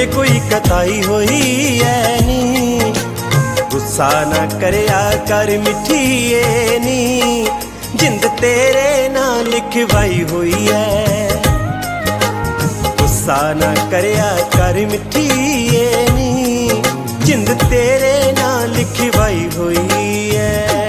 जे कोई कताई होई है नी। गुस्सा ना करया कर मिठिए नी, जिंद तेरे नाल लिखवाई हुई है। गुस्सा ना करया कर मिठिए नी, जिंद तेरे नाल लिखवाई हुई है।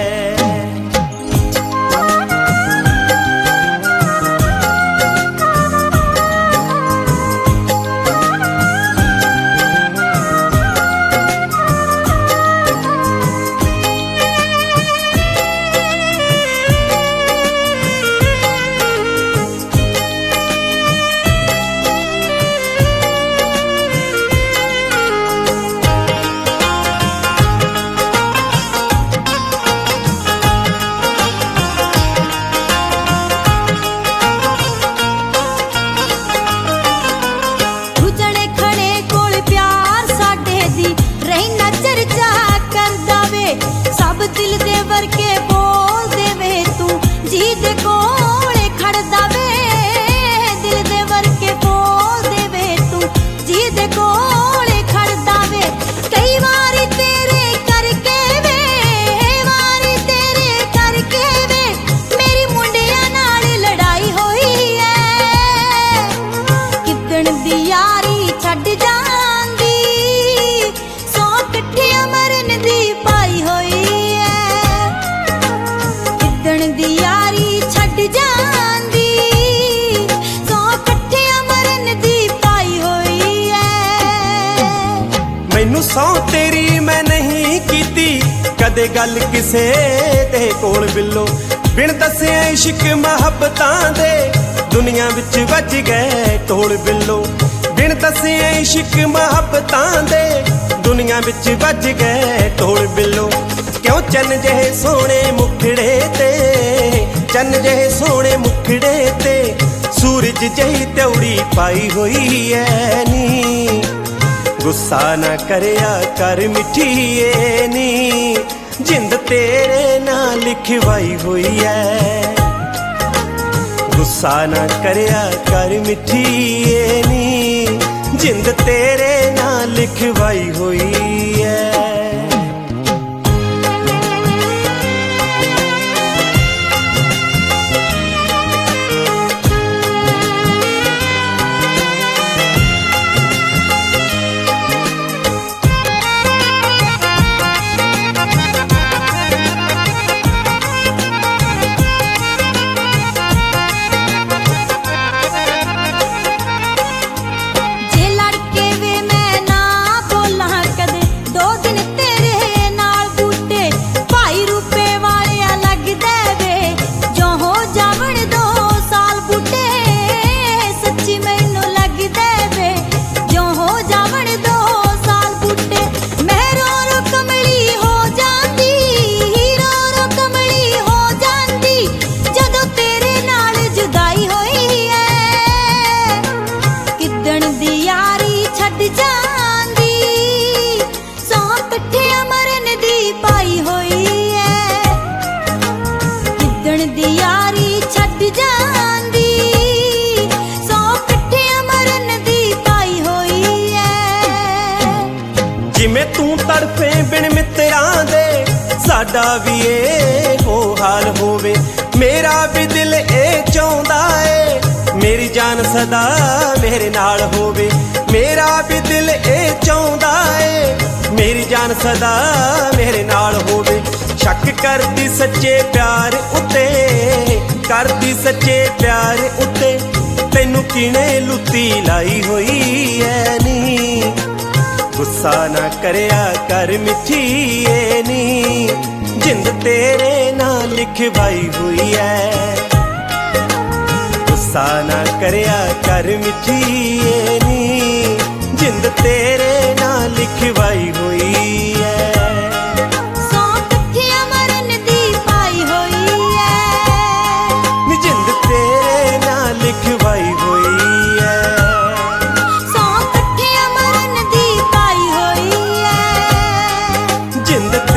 दिल दे वर्के बोल देवे तू जी दे कोले खड़दा वे। दिल दे वर्के बोल देवे तू जी दे कोले खड़दा वे। कई बारी तेरे करके वे, वारी तेरे करके वे, मेरी मुंडिया नाल लड़ाई होई है। किदण दी यारी छड्ड जांदी, सौ कट्ठियां मरन दी पाई होई। दी यारी छड्ड जांदी, सौ कट्ठियां मरन दी पाई होई है। मैनू सौ तेरी मैं नहीं कीती कदे गल किसे दे कोल बिल्लो। बिन दस्से इश्क मुहब्बतां दे दुनिया विच वज गए ढोल बिल्लो। बिन दस्से इश्क मुहब्बतां दे दुनिया विच वज गए ढोल बिल्लो। क्यों चन्न जहे सोने मुखड़े ते, चन्न जहे सोने मुखड़े ते, सूरज जही त्योड़ी पाई हुई है नी। गुस्सा ना करया कर मिठिए नी, जिंद तेरे नाल लिखवाई हुई है। गुस्सा ना करया कर मिठिए नी, जिंद तेरे नाल लिखवाई हुई है। जिमें तू तड़फे बिन मित्रां दे, साडा भी इहो हाल होवे। मेरा भी दिल ए चाहुंदा ए मेरी जान सदा मेरे नाल होवे। मेरा भी दिल ए चाहुंदा ए मेरी जान सदा मेरे नाल होवे। शक करदी सच्चे प्यार उत्ते, करदी सच्चे प्यार उत्ते, तैनू किने लुत्ती लाई होई है नी। गुस्सा ना करया कर मिठिए नी, जिंद तेरे नाल लिखवाई हुई है। गुस्सा ना करया कर मिठिए नी, जिंद तेरे नाल लिखवाई हुई है। सौ कट्ठियां मरन दी पाई होई है, जिंद तेरे नाल लिखवाई हुई है। सौ कट्ठियां मरन दी पाई होई है, जिंद